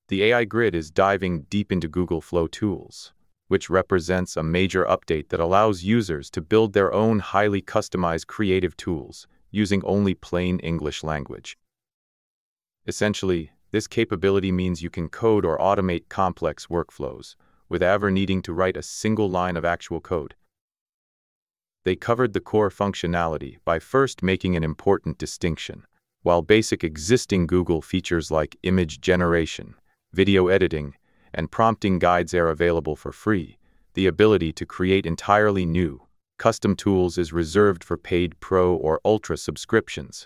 The AI Grid is diving deep into Google Flow Tools, which represents a major update that allows users to build their own highly customized creative tools using only plain English language. Essentially, this capability means you can code or automate complex workflows without ever needing to write a single line of actual code. They covered the core functionality by first making an important distinction. While basic existing Google features like image generation, video editing, and prompting guides are available for free, the ability to create entirely new, custom tools is reserved for paid Pro or Ultra subscriptions.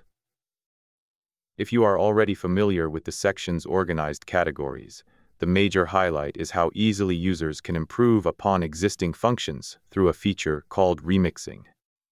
If you are already familiar with the section's organized categories, the major highlight is how easily users can improve upon existing functions through a feature called remixing.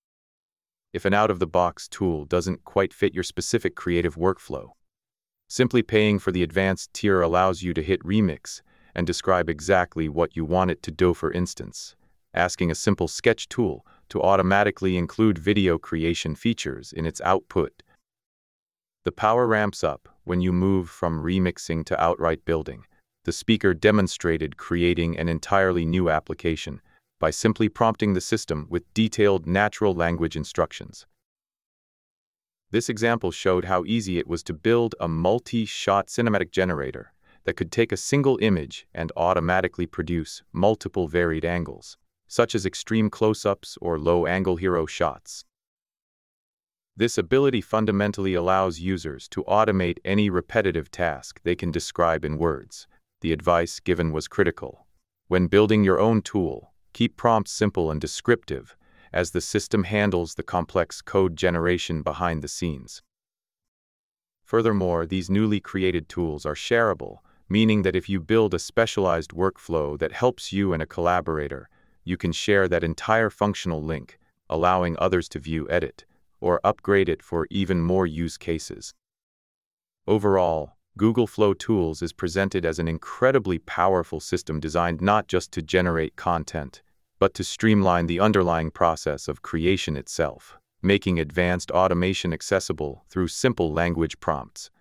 If an out-of-the-box tool doesn't quite fit your specific creative workflow, simply paying for the advanced tier allows you to hit remix and describe exactly what you want it to do. For instance, asking a simple sketch tool to automatically include video creation features in its output. The power ramps up when you move from remixing to outright building. The speaker demonstrated creating an entirely new application by simply prompting the system with detailed natural language instructions. This example showed how easy it was to build a multi-shot cinematic generator that could take a single image and automatically produce multiple varied angles, such as extreme close-ups or low-angle hero shots. This ability fundamentally allows users to automate any repetitive task they can describe in words. The advice given was critical. When building your own tool, keep prompts simple and descriptive, as the system handles the complex code generation behind the scenes. Furthermore, these newly created tools are shareable, meaning that if you build a specialized workflow that helps you and a collaborator, you can share that entire functional link, allowing others to view, edit, or upgrade it for even more use cases. Overall, Google Flow Tools is presented as an incredibly powerful system designed not just to generate content, but to streamline the underlying process of creation itself, making advanced automation accessible through simple language prompts.